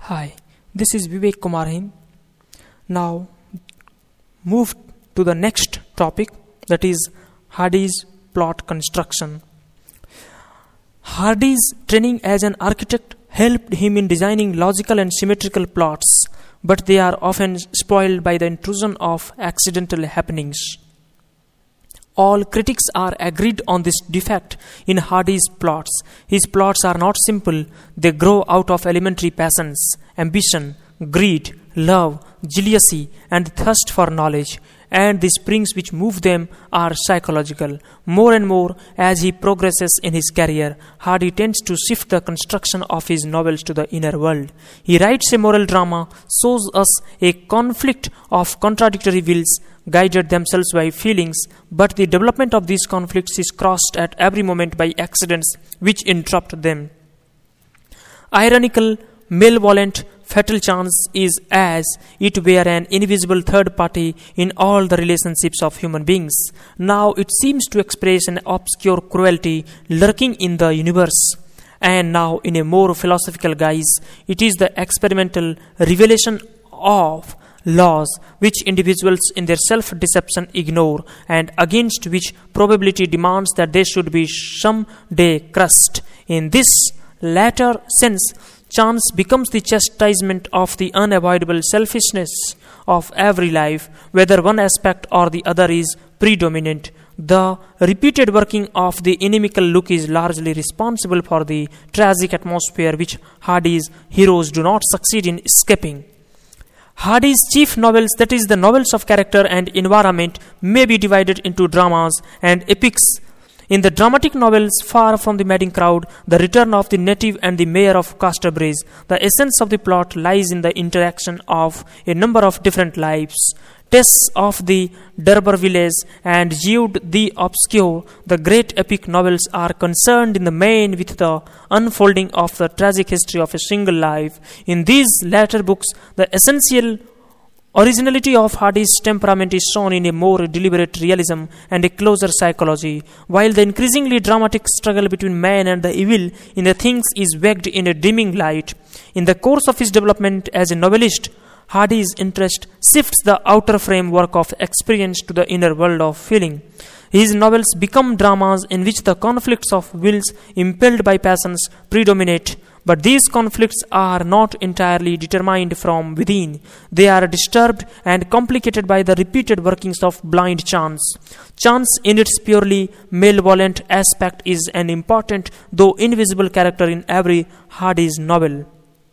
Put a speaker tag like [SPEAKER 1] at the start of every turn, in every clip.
[SPEAKER 1] Hi, this is Vivek Kumarhin. Now, move to the next topic, that is Hardy's plot construction. Hardy's training as an architect helped him in designing logical and symmetrical plots, but they are often spoiled by the intrusion of accidental happenings. All critics are agreed on this defect in Hardy's plots. His plots are not simple, they grow out of elementary passions, ambition, greed, love, jealousy, and thirst for knowledge, and the springs which move them are psychological. More and more, as he progresses in his career, Hardy tends to shift the construction of his novels to the inner world. He writes a moral drama, shows us a conflict of contradictory wills, guided themselves by feelings, but the development of these conflicts is crossed at every moment by accidents which interrupt them. Ironical, malevolent, fatal chance is as it were an invisible third party in all the relationships of human beings. Now it seems to express an obscure cruelty lurking in the universe. And now, in a more philosophical guise, it is the experimental revelation of laws which individuals in their self-deception ignore, and against which probability demands that they should be some day crushed. In this latter sense, chance becomes the chastisement of the unavoidable selfishness of every life, whether one aspect or the other is predominant. The repeated working of the inimical look is largely responsible for the tragic atmosphere which Hardy's heroes do not succeed in escaping. Hardy's chief novels, that is, the novels of character and environment, may be divided into dramas and epics. In the dramatic novels, Far from the Madding Crowd, The Return of the Native and the Mayor of Casterbridge, the essence of the plot lies in the interaction of a number of different lives. Tess of the D'Urbervilles and Jude the Obscure, the great epic novels, are concerned in the main with the unfolding of the tragic history of a single life. In these latter books, the essential originality of Hardy's temperament is shown in a more deliberate realism and a closer psychology, while the increasingly dramatic struggle between man and the evil in the things is veiled in a dimming light. In the course of his development as a novelist, Hardy's interest shifts the outer framework of experience to the inner world of feeling. His novels become dramas in which the conflicts of wills impelled by passions predominate, but these conflicts are not entirely determined from within. They are disturbed and complicated by the repeated workings of blind chance. Chance in its purely malevolent aspect is an important, though invisible, character in every Hardy's novel.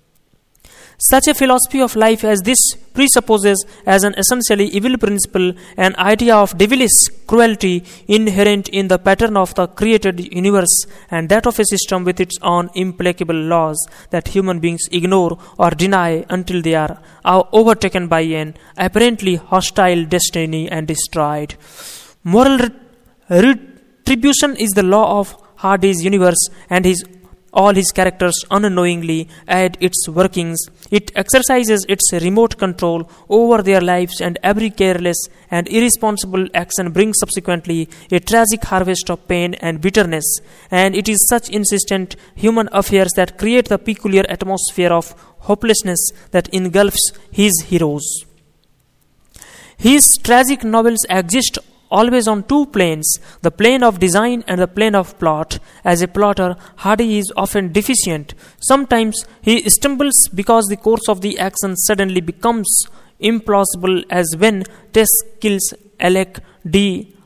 [SPEAKER 1] Such a philosophy of life as this presupposes as an essentially evil principle an idea of devilish cruelty inherent in the pattern of the created universe, and that of a system with its own implacable laws that human beings ignore or deny until they are overtaken by an apparently hostile destiny and destroyed. Moral retribution is the law of Hardy's universe, and all his characters unknowingly add its workings. It exercises its remote control over their lives, and every careless and irresponsible action brings subsequently a tragic harvest of pain and bitterness. And it is such insistent human affairs that create the peculiar atmosphere of hopelessness that engulfs his heroes. His tragic novels exist always on two planes, the plane of design and the plane of plot. As a plotter, Hardy is often deficient. Sometimes he stumbles because the course of the action suddenly becomes implausible, as when Tess kills Alec de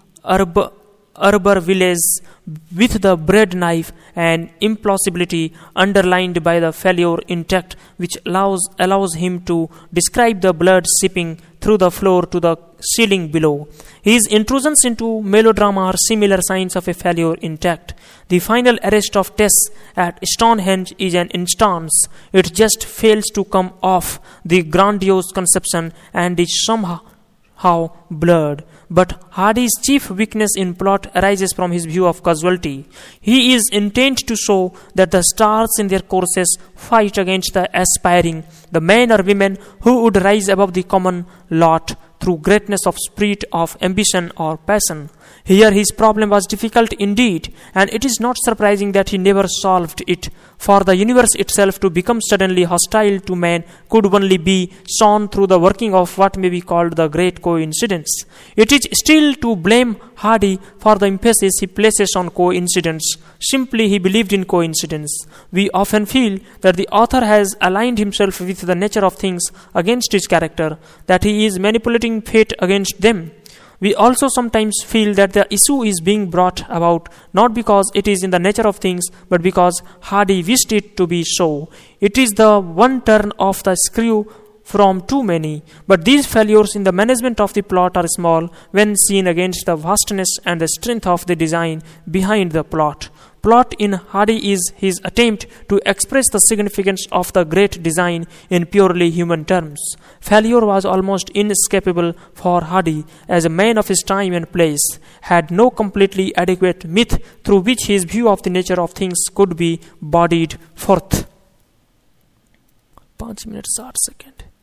[SPEAKER 1] Urbervilles with the bread knife, an implausibility underlined by the failure in tact which allows him to describe the blood seeping through the floor to the ceiling below. His intrusions into melodrama are similar signs of a failure in tact. The final arrest of Tess at Stonehenge is an instance. It just fails to come off the grandiose conception and is somehow blurred. But Hardy's chief weakness in plot arises from his view of causality. He is intent to show that the stars in their courses fight against the aspiring, the men or women who would rise above the common lot through greatness of spirit, of ambition or passion. Here his problem was difficult indeed, and it is not surprising that he never solved it. For the universe itself to become suddenly hostile to man could only be shown through the working of what may be called the great coincidence. It is still to blame Hardy for the emphasis he places on coincidence. Simply he believed in coincidence. We often feel that the author has aligned himself with the nature of things against his character, that he is manipulating fate against them. We also sometimes feel that the issue is being brought about not because it is in the nature of things, but because Hardy wished it to be so. It is the one turn of the screw from too many, but these failures in the management of the plot are small when seen against the vastness and the strength of the design behind the plot. Plot in Hardy is his attempt to express the significance of the great design in purely human terms. Failure was almost inescapable for Hardy, as a man of his time and place, had no completely adequate myth through which his view of the nature of things could be bodied forth. 5 minutes 8 seconds.